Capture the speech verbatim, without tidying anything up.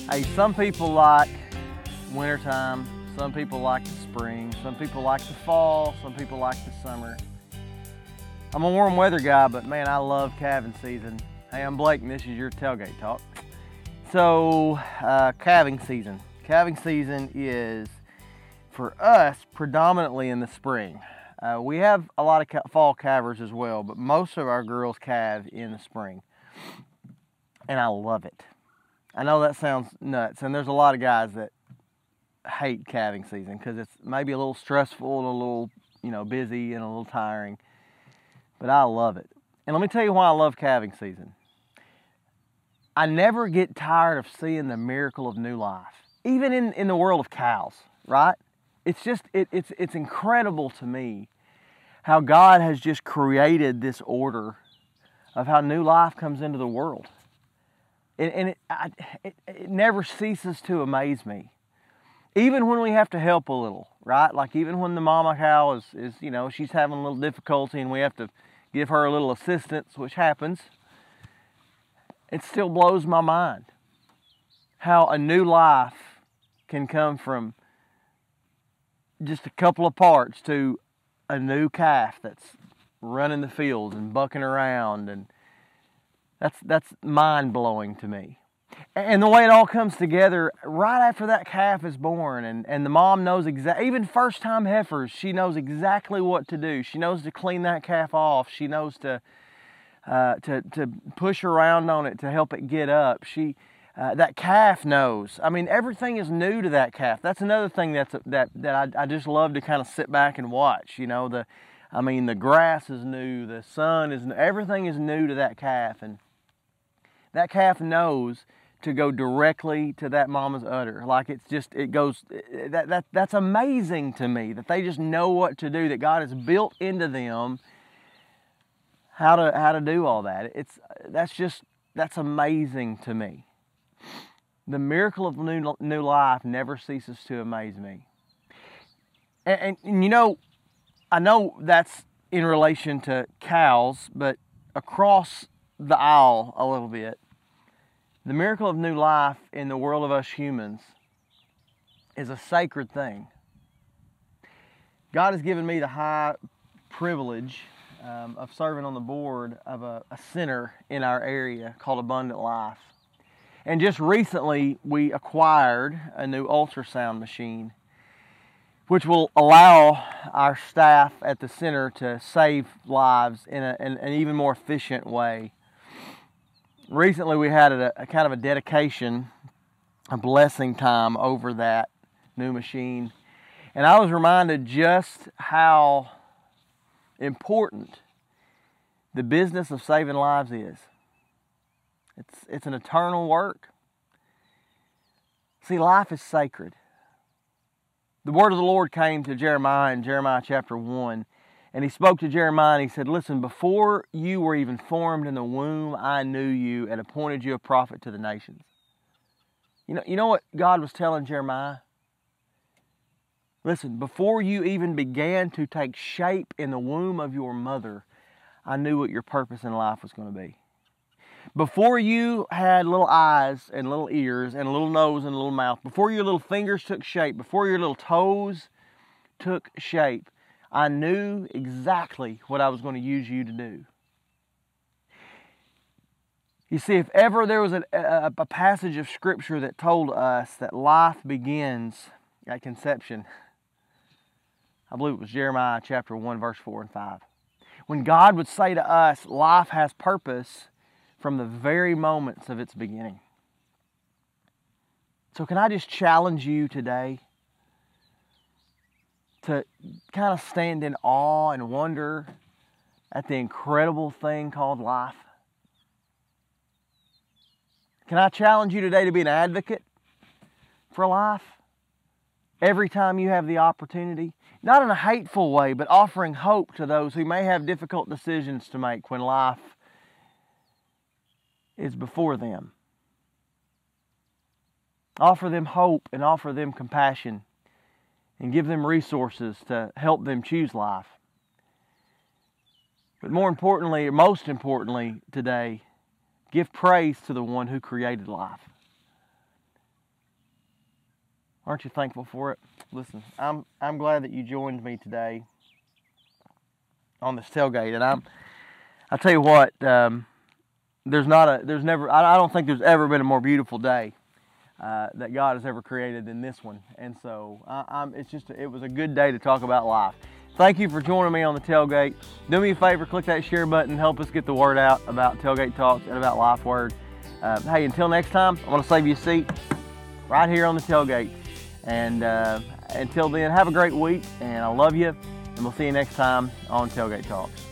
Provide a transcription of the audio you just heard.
Hey, some people like wintertime, some people like the spring, some people like the fall, some people like the summer. I'm a warm weather guy, but man, I love calving season. Hey, I'm Blake and this is your Tailgate Talk. So, uh, calving season. Calving season is, for us, predominantly in the spring. Uh, we have a lot of ca- fall calvers as well, but most of our girls calve in the spring. And I love it. I know that sounds nuts, and there's a lot of guys that hate calving season because it's maybe a little stressful and a little, you know, busy and a little tiring. But I love it. And let me tell you why I love calving season. I never get tired of seeing the miracle of new life, even in, in the world of cows, right? It's just, it, it's, it's incredible to me how God has just created this order of how new life comes into the world. And, and it, I, it, it never ceases to amaze me. Even when we have to help a little, right? Like even when the mama cow is, is, you know, she's having a little difficulty and we have to give her a little assistance, which happens, it still blows my mind how a new life can come from just a couple of parts to a new calf that's running the fields and bucking around, and that's that's mind-blowing to me. And the way it all comes together right after that calf is born, and, and the mom knows exactly, even first-time heifers, she knows exactly what to do. She knows to clean that calf off. She knows to uh, to to push around on it to help it get up. She uh, that calf knows. I mean, everything is new to that calf. That's another thing that's that that I, I just love to kind of sit back and watch. You know, the I mean, the grass is new, the sun is new, everything is new to that calf, and that calf knows to go directly to that mama's udder. Like it's just, it goes, that, that that's amazing to me, that they just know what to do, that God has built into them how to how to do all that. It's, that's just, that's amazing to me. The miracle of new, new life never ceases to amaze me. And, and, and you know, I know that's in relation to cows, but across the aisle a little bit, the miracle of new life in the world of us humans is a sacred thing. God has given me the high privilege um, of serving on the board of a, a center in our area called Abundant Life. And just recently we acquired a new ultrasound machine, which will allow our staff at the center to save lives in, a, in an even more efficient way. Recently we had a, a kind of a dedication, a blessing time over that new machine. And I was reminded just how important the business of saving lives is. It's, it's an eternal work. See, life is sacred. The word of the Lord came to Jeremiah in Jeremiah chapter one. And he spoke to Jeremiah and he said, listen, before you were even formed in the womb, I knew you and appointed you a prophet to the nations. You know, you know what God was telling Jeremiah? Listen, before you even began to take shape in the womb of your mother, I knew what your purpose in life was going to be. Before you had little eyes and little ears and a little nose and a little mouth, before your little fingers took shape, before your little toes took shape, I knew exactly what I was going to use you to do. You see, if ever there was a, a, a passage of Scripture that told us that life begins at conception, I believe it was Jeremiah chapter one, verse four and five. When God would say to us, life has purpose from the very moments of its beginning. So can I just challenge you today to kind of stand in awe and wonder at the incredible thing called life? Can I challenge you today to be an advocate for life every time you have the opportunity? Not in a hateful way, but offering hope to those who may have difficult decisions to make when life is before them. Offer them hope and offer them compassion, and give them resources to help them choose life. But more importantly, or most importantly today, give praise to the one who created life. Aren't you thankful for it? Listen, I'm I'm glad that you joined me today on this tailgate, and I'm I tell you what, um, there's not a there's never I, I don't think there's ever been a more beautiful day uh, that God has ever created than this one, and so I, I'm it's just it was a good day to talk about life. Thank you for joining me on the tailgate. Do me a favor, click that share button, help us get the word out about Tailgate Talks and about Life Word. Uh, hey, until next time, I want to save you a seat right here on the tailgate. And uh, until then, have a great week, and I love you, and we'll see you next time on Tailgate Talks.